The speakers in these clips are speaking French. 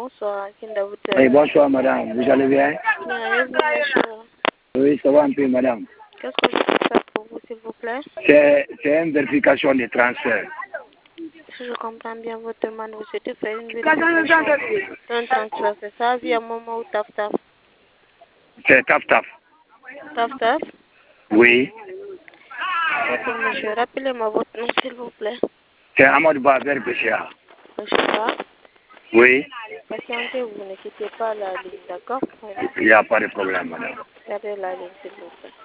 bonsoir. Oui, bonsoir, madame. Vous allez bien? Bien, et vous, monsieur? Oui, ça va un peu, madame. Qu'est-ce que je peux faire pour vous, s'il vous plaît? C'est une vérification de transfert. Si je comprends bien votre demande, vous souhaitez faire une vérification d'un transfert, c'est ça, via Momo ou Taf Taf? C'est taf taf. Taf Taf? Oui. D'accord, monsieur. Rappelez-moi votre nom, s'il vous plaît. C'est Amadou Baber Béchia. Monsieur Ba, Oui. patientez-vous, ne quittez pas la ligne, d'accord? Il n'y a pas de problème, madame. Gardez la ligne, s'il vous plaît.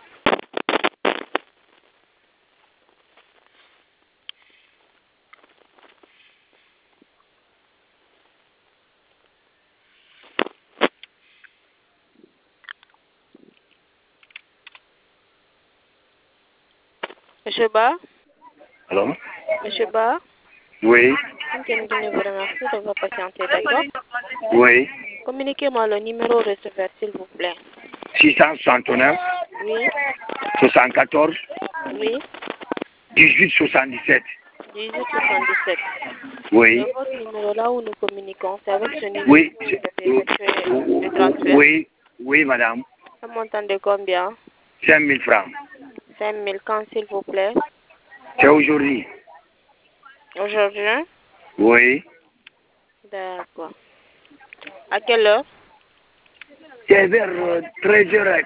Monsieur Ba? Allô? Monsieur Ba? Oui. Continuez, vous remercie de votre patienter, d'accord? Oui. Communiquez-moi le numéro receveur, s'il vous plaît. 669 Oui, 74 oui, 1877. 1877. Oui. C'est votre numéro là où nous communiquons. C'est avec ce numéro Oui. que vous avez effectué le transfert. Oui. Oui, madame. Un montant de combien? 5 000 francs. 5 000 quand, s'il vous plaît? C'est aujourd'hui. Aujourd'hui? Oui. D'accord. À quelle heure? C'est vers 13h.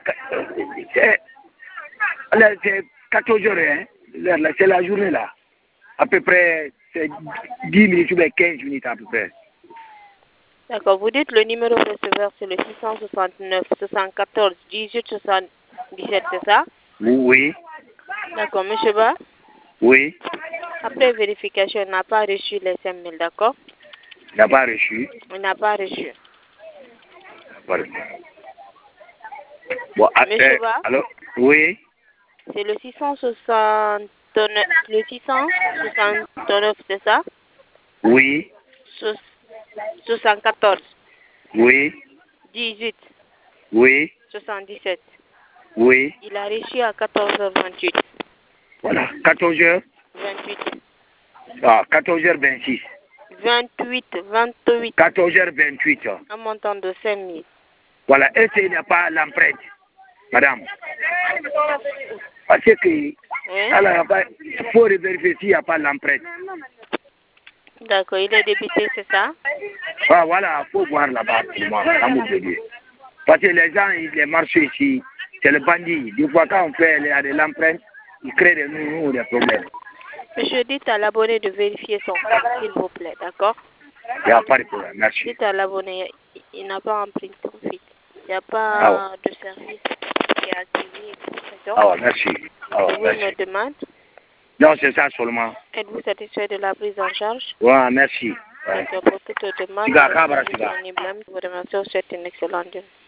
C'est 14h. Hein. C'est la journée là. À peu près, c'est 10 minutes ou bien 15 minutes à peu près. D'accord. Vous dites le numéro receveur, c'est le 669 74 18 77, c'est ça? Oui. D'accord, monsieur Ba? Oui. Après vérification, il n'a pas reçu les 5 000, d'accord? Il n'a pas reçu. Il n'a pas reçu. Bon, Monsieur Ba? alors, oui. C'est le 669, c'est ça? Oui. 74, Oui. 18, Oui. 77. Oui. Il a reçu à 14h28. Voilà. 14h. 28. Ah, 14h26. 28. 14h28. Un montant de 5 000. Voilà. Et il n'y a pas l'empreinte, madame. Parce que, alors, il faut vérifier s'il n'y a pas l'empreinte. D'accord, il est débité, c'est ça? Ah, voilà, il faut voir là-bas, parce que les gens, les marchés ici, c'est le bandit. Des fois, quand on fait de l'empreinte, ils créent des problèmes. Monsieur, dites à l'abonné de vérifier son compte, s'il vous plaît, d'accord? Il n'y a pas de problème, merci. Dites à l'abonné, il n'a pas emprunté profit. Il n'y a pas de service qui est activé. Ah ouais, merci. Ah ouais, Vous me demandez? Non, c'est ça seulement. Êtes-vous satisfait de la prise en charge? Ouais, merci. D'accord, pour toute demande, je suis disponible. Je vous remercie. Je vous souhaite une excellente journée.